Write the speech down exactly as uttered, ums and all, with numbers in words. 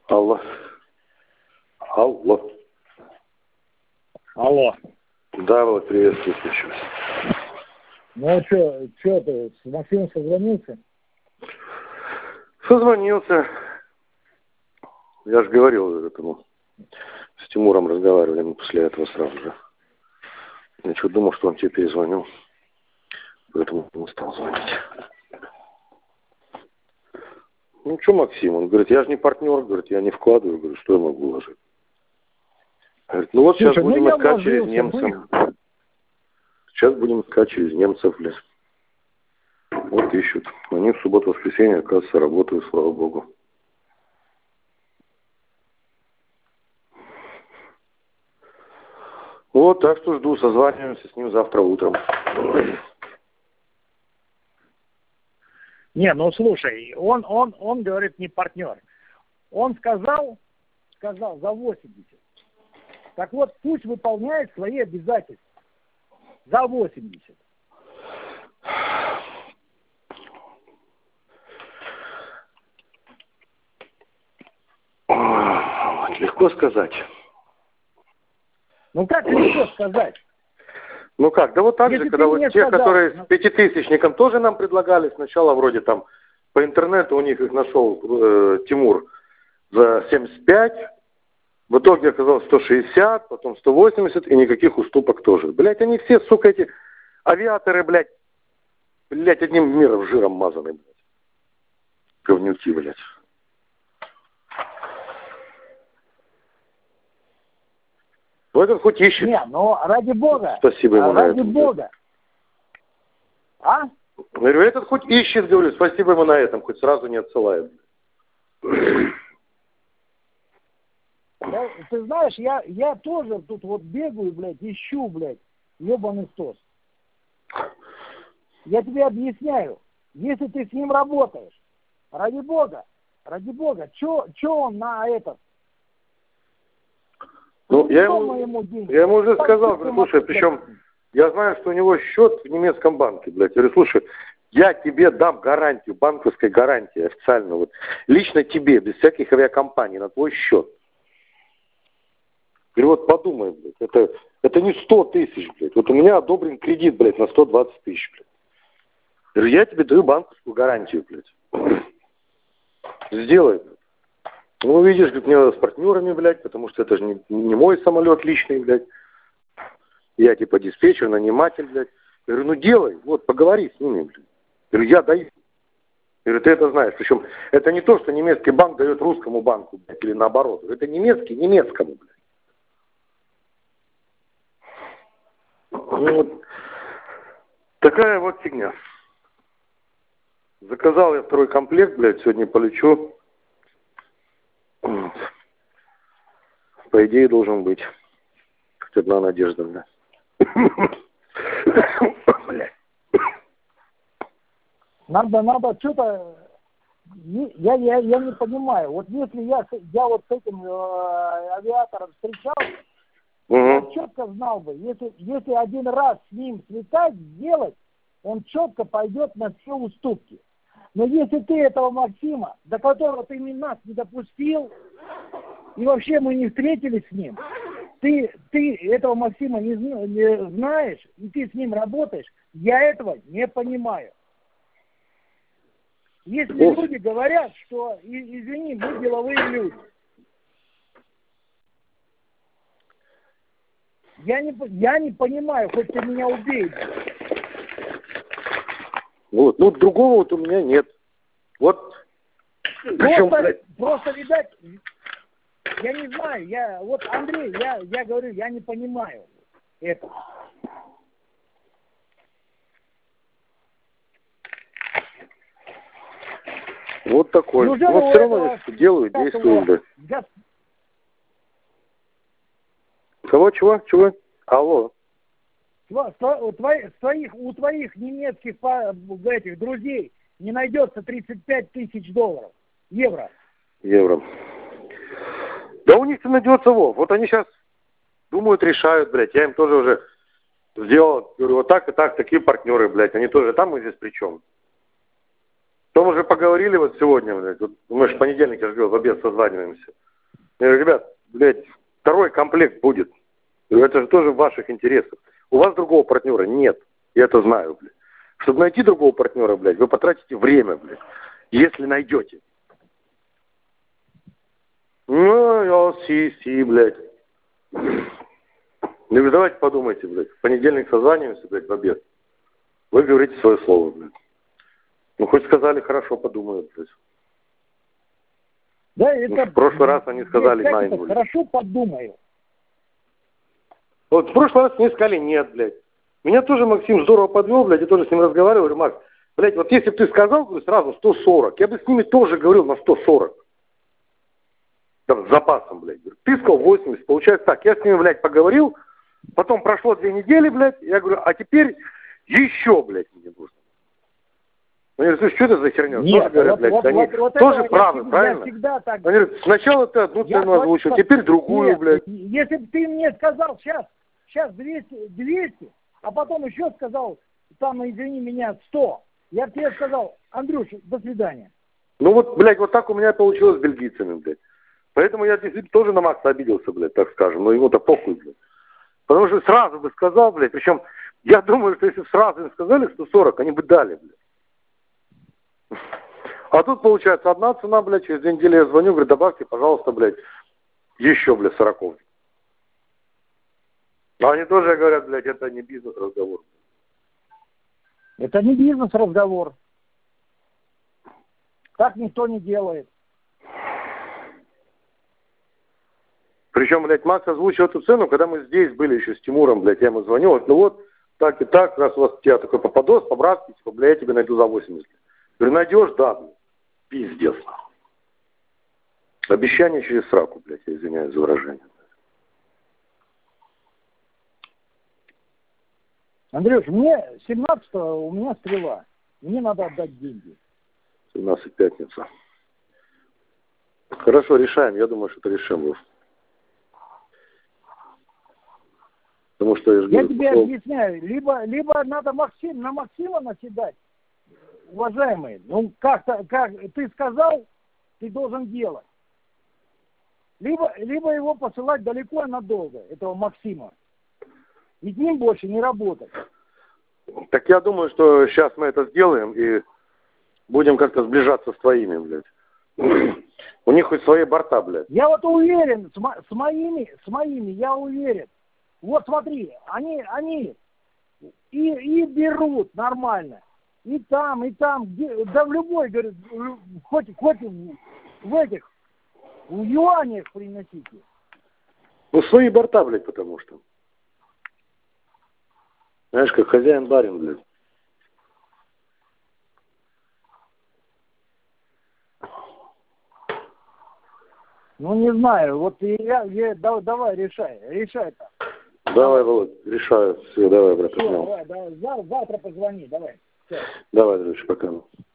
Алло. Алло. Алло. Да, вот приветствую сейчас. Ну а что, что ты, с Максимом созвонился? Созвонился. Я же говорил этому, с Тимуром разговаривали мы после этого сразу же. Я что думал, что он тебе перезвонил. Поэтому не стал звонить. Ну что, Максим? Он говорит, я же не партнер, говорит, я не вкладываю, говорю, что я могу вложить. Говорит, ну вот Слушай, сейчас будем ну искать вложился, через ну немцев. их... Сейчас будем искать через немцев, блядь. Вот ищут. Они в субботу-воскресенье, оказывается, работают, слава богу. Вот, так что жду, созваниваемся с ним завтра утром. Не, ну слушай, он, он, он говорит, не партнер. Он сказал, сказал за восемьдесят. Так вот, пусть выполняет свои обязательства. За восемьдесят. Легко сказать. Ну как легко сказать? Ну как, да вот так Если же, когда вот те, сказал, которые ну... с пятитысячником тоже нам предлагали, сначала вроде там по интернету у них их нашел э, Тимур за семьдесят пять, в итоге оказалось сто шестьдесят, потом сто восемьдесят и никаких уступок тоже. Блять, они все, сука, эти авиаторы, блядь, блядь, одним миром жиром мазаны, блядь. Говнюки, блядь. Ну этот хоть ищет. Не, ну ради бога. Спасибо ему ради на этом. бога. А? Говорю, этот хоть ищет, говорю, спасибо ему на этом, хоть сразу не отсылает. Да, ты знаешь, я, я тоже тут вот бегаю, блядь, ищу, блядь, ебаный стос. Я тебе объясняю, если ты с ним работаешь, ради бога, ради бога, чё, чё он на этот? Ну, я ему, ему я ему уже сказал, говорю, слушай, причем я знаю, что у него счет в немецком банке, блядь. Я говорю, слушай, я тебе дам гарантию, банковской гарантии официально, вот, лично тебе, без всяких авиакомпаний, на твой счет. Говорю, вот подумай, блядь, это, это не сто тысяч, блядь. Вот у меня одобрен кредит, блядь, на сто двадцать тысяч, блядь. Я говорю, я тебе даю банковскую гарантию, блядь. Сделай, блядь. Ну, видишь, говорит, мне надо с партнерами, блядь, потому что это же не, не мой самолет личный, блядь. Я типа диспетчер, наниматель, блядь. Я говорю, ну делай, вот, поговори с ними, блядь. Я говорю, я даю. Я говорю, ты это знаешь. Причем это не то, что немецкий банк дает русскому банку, блядь, или наоборот. Это немецкий немецкому, блядь. Ну, вот. Такая вот фигня. Заказал я второй комплект, блядь, сегодня полечу. По идее должен быть. Хоть одна надежда, да. Блядь. Надо, надо что-то... Я, я, я не понимаю. Вот если я, я вот с этим э, авиатором встречался, угу. Я четко знал бы, если, если один раз с ним слетать, сделать, он четко пойдет на все уступки. Но если ты этого Максима, до которого ты нас не допустил, и вообще мы не встретились с ним, ты, ты этого Максима не, не знаешь, и ты с ним работаешь, я этого не понимаю. Если Ох. люди говорят, что, извини, мы деловые люди, я не, я не понимаю, хоть ты меня убей. Вот, ну другого вот у меня нет. Вот. Причем, просто, просто, видать, я не знаю, я, вот Андрей, я, я говорю, я не понимаю это. Вот такой. Неужели Но все равно этого, я делаю, действую, да. Газ... Кого, чего, чего? Алло. У твоих, твоих, у твоих немецких этих друзей не найдется тридцать пять тысяч долларов, евро. Евро. Да у них-то найдется, Вов. Вот они сейчас думают, решают, блядь. Я им тоже уже сделал, говорю, вот так и так, такие партнеры, блядь. Они тоже там, мы здесь при чем? Потом уже поговорили вот сегодня, блядь, вот, мы же в понедельник, я же говорил, в обед созваниваемся. Я говорю, ребят, блядь, второй комплект будет. Я говорю, это же тоже в ваших интересах. У вас другого партнера нет, я это знаю, блядь. Чтобы найти другого партнера, блядь, вы потратите время, блядь, если найдете. Ну, я си, си, блядь. Ну, говорю, давайте подумайте, блядь, в понедельник созваниваемся, блядь, в обед. Вы говорите свое слово, блядь. Ну, хоть сказали, хорошо, подумают, блядь. Да, это... Ну, в прошлый раз они сказали, блядь, на это хорошо подумаю. Вот в прошлый раз мне сказали, нет, блядь. Меня тоже Максим здорово подвел, блядь, я тоже с ним разговаривал, говорю, Макс, блядь, вот если бы ты сказал, говорю, сразу сто сорок, я бы с ними тоже говорил на сто сорок. Там, с запасом, блядь. Ты сказал восемьдесят, получается так, я с ними, блядь, поговорил, потом прошло две недели, блядь, я говорю, а теперь еще, блядь, мне нужно. Ну, я говорю, что это за херня? Нет, тоже говорят, вот, блядь, вот, они вот, вот тоже это, правы, я, правильно? Я всегда так... Они говорят, сначала ты одну цену озвучил, теперь другую, Нет, блядь. Если бы ты мне сказал сейчас, сейчас двести, двести, а потом еще сказал, там, извини меня, сто, я бы тебе сказал, Андрюша, до свидания. Ну вот, блядь, вот так у меня получилось с бельгийцами, блядь. Поэтому я действительно тоже на Макса обиделся, блядь, так скажем, но ему-то похуй, блядь. Потому что сразу бы сказал, блядь, причем я думаю, что если бы сразу им сказали сто сорок, они бы дали, блядь. А тут, получается, одна цена, блядь, через две недели я звоню, говорю, добавьте, пожалуйста, блядь, еще, блядь, сороков. А они тоже говорят, блядь, это не бизнес-разговор. Это не бизнес-разговор. Так никто не делает. Причем, блядь, Макс озвучил эту цену, когда мы здесь были еще с Тимуром, блядь, я ему звонил, вот, ну вот, так и так, раз у вас у тебя такой попадос, по-братски, типа, блядь, я тебе найду за восемьдесят. Говорю, найдешь, да, блядь. Пиздец. Обещание через сраку, блядь, я извиняюсь за выражение. Андрюш, мне семнадцатого у меня стрела. Мне надо отдать деньги. семнадцать пятница. Хорошо, решаем. Я думаю, что это решим, Лев. Потому что я, же я говорю, тебе пошел... объясняю, либо, либо надо Максим, на Максима наседать, уважаемые. Ну, как-то, как ты сказал, ты должен делать. Либо, либо его посылать далеко и надолго, этого Максима. И с ним больше не работать. Так я думаю, что сейчас мы это сделаем и будем как-то сближаться с твоими, блядь. У них хоть свои борта, блядь. Я вот уверен, с, мо с моими, с моими, я уверен. Вот смотри, они, они и, и берут нормально. И там, и там, где, да в любой, говорит, хоть, хоть в, в этих, в юанях приносите. Ну, свои борта, блядь, потому что. Знаешь, как хозяин-барин, блядь. Ну, не знаю, вот я, я да, давай, решай, решай там. Давай, Володь, решаю. Все, давай, брат. Все, давай, давай, завтра позвони, давай. Все. Давай, дружище, пока.